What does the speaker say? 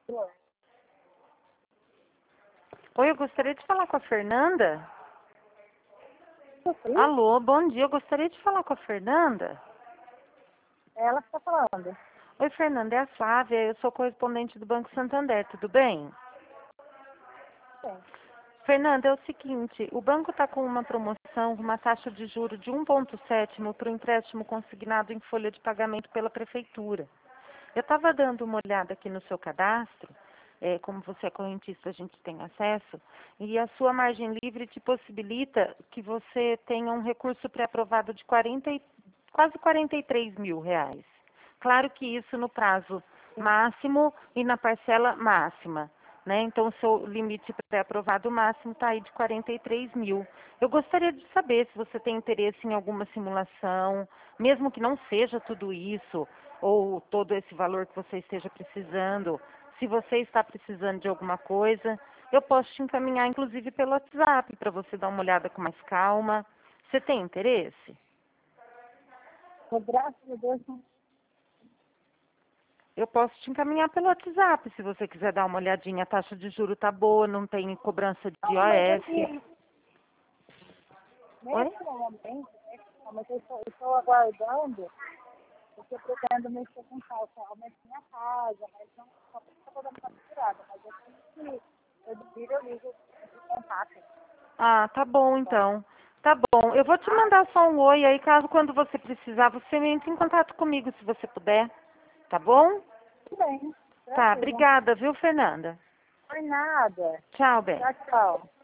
Oi, eu gostaria de falar com a Fernanda. Sim, Alô, bom dia. Eu gostaria de falar com a Fernanda. ela está falando. Oi, Fernanda, é a Flávia. Eu sou correspondente do Banco Santander. Tudo bem? Sim. Fernanda, é o seguinte, o banco está com uma promoção, uma taxa de juro de 1,7 para o empréstimo consignado em folha de pagamento pela prefeitura. Eu estava dando uma olhada aqui no seu cadastro, como você é correntista, a gente tem acesso, e a sua margem livre te possibilita que você tenha um recurso pré-aprovado de quase 43 mil reais. Claro que isso no prazo máximo e na parcela máxima. Né? Então, o seu limite pré-aprovado máximo está aí de 43 mil. Eu gostaria de saber se você tem interesse em alguma simulação, mesmo que não seja tudo isso, ou todo esse valor que você esteja precisando. Se você está precisando de alguma coisa, eu posso te encaminhar, inclusive, pelo WhatsApp, para você dar uma olhada com mais calma. Você tem interesse? Graças a Deus, Eu posso te encaminhar pelo WhatsApp, se você quiser dar uma olhadinha. A taxa de juros tá boa, não tem cobrança de não, mas IOF. aqui, Oi? nesse momento, mas eu estou aguardando, porque eu pretendo mexer com calça, aumentar minha casa, mas não estou dando uma segurada, mas assim que eu devir, eu ligo esse contato. Ah, tá bom então. Tá bom. Eu vou te mandar só um oi aí, caso quando você precisar, você entre em contato comigo, se você puder. Tá bom? Tudo bem, Tá, tranquilo. obrigada, viu, Fernanda? Por nada. Tchau, bem. Tchau, tchau.